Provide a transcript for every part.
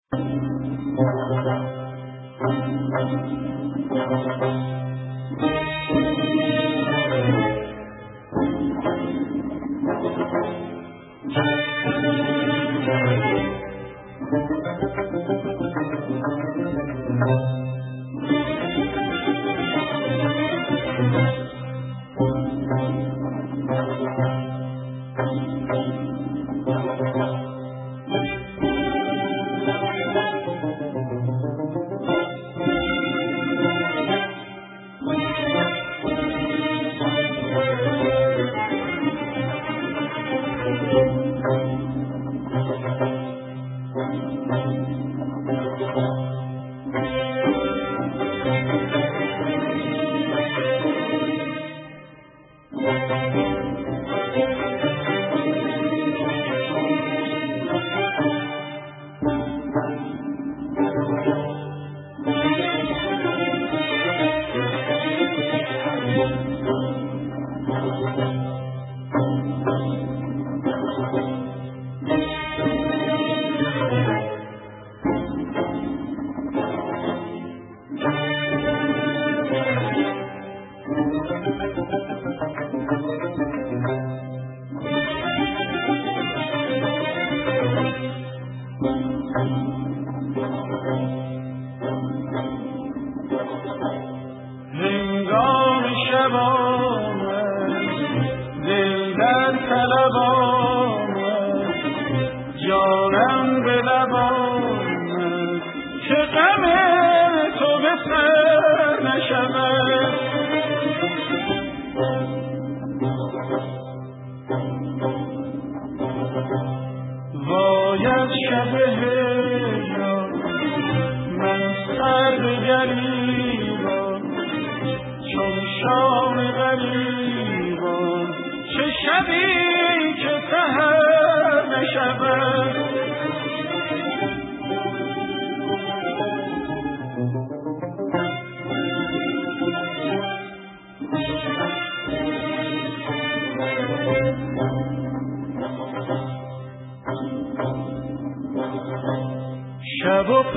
شب و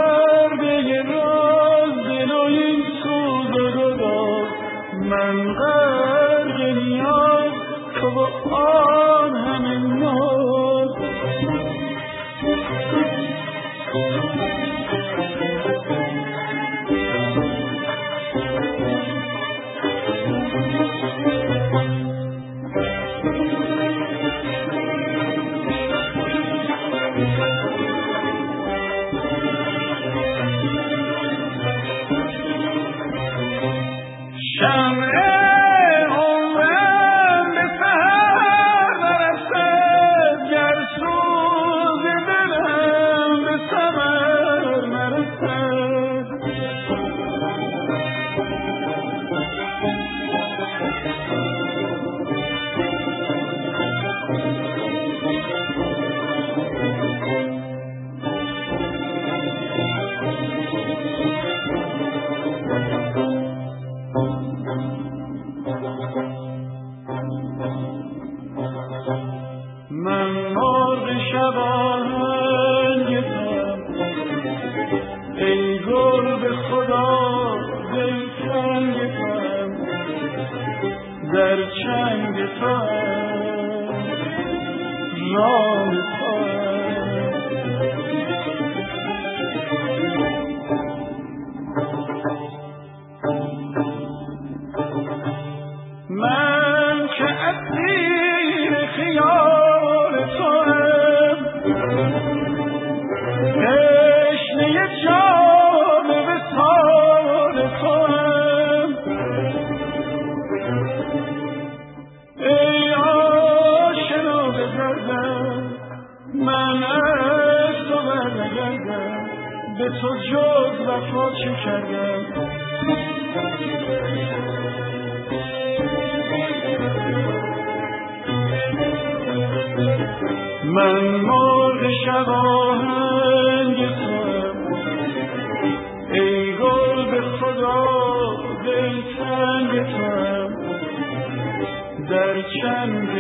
پرده راز دل و این سوز و داغ، من غرق نیاز تو و آن همه ناز. من مرغ شبانگتم ای گل به خدا دلتنگتم، در چنگ توام رام من که اسیر خیال توام، تشنه جام وصال توام. ای آشنا به دردم من از تو برنگردم، به تو جز وفا چه کردم. من مرغ شب آهنگ توام ای گل به خدا دلتنگ توام، در چنگ